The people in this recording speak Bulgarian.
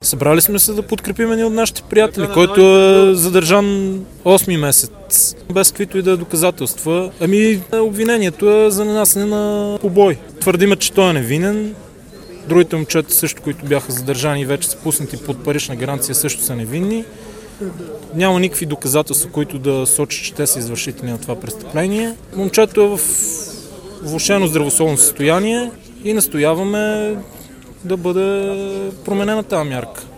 Събрали сме се да подкрепим един от нашите приятели, който е задържан 8 месец, без каквито и да е доказателства. Обвинението е за нанасене на побой. Твърдиме, че той е невинен. Другите момчета също, които бяха задържани и вече са пуснати под парична гаранция, също са невинни. Няма никакви доказателства, които да сочат, че те са извършители на това престъпление. Момчето е в влошено здравословно състояние и настояваме да бъде променена тази мярка.